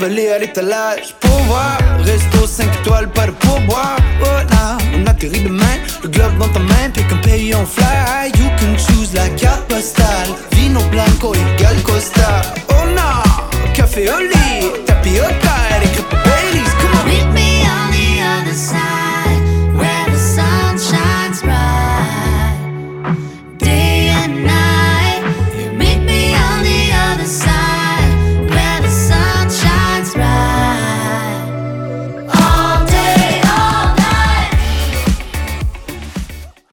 dévalé à l'étalage. Pour voir, resto 5 étoiles, pas de pourboire. Oh non, on atterrit demain, le globe dans ta main, puis qu'un pays on fly. You can choose la carte postale, vino blanco égale Costa. Oh non, café au lit.